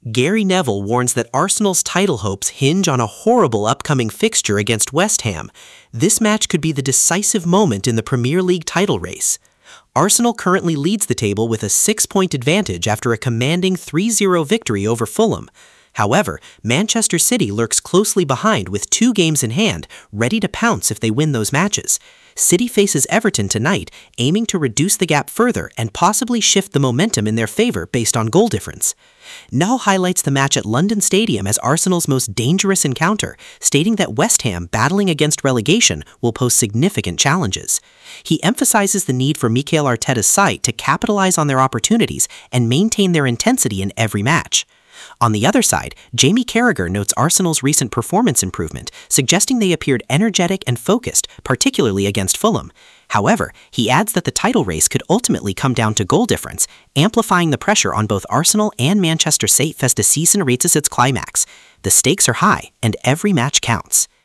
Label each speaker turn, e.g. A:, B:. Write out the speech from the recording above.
A: Gary Neville warns that Arsenal's title hopes hinge on a horrible upcoming fixture against West Ham. This match could be the decisive moment in the Premier League title race. Arsenal currently leads the table with a 6-point advantage after a commanding 3-0 victory over Fulham. However, Manchester City lurks closely behind with 2 games in hand, ready to pounce if they win those matches. City faces Everton tonight, aiming to reduce the gap further and possibly shift the momentum in their favor based on goal difference. Null highlights the match at London Stadium as Arsenal's most dangerous encounter, stating that West Ham battling against relegation will pose significant challenges. He emphasizes the need for Mikel Arteta's side to capitalize on their opportunities and maintain their intensity in every match. On the other side, Jamie Carragher notes Arsenal's recent performance improvement, suggesting they appeared energetic and focused, particularly against Fulham. However, he adds that the title race could ultimately come down to goal difference, amplifying the pressure on both Arsenal and Manchester City as the season reaches its climax. The stakes are high, and every match counts.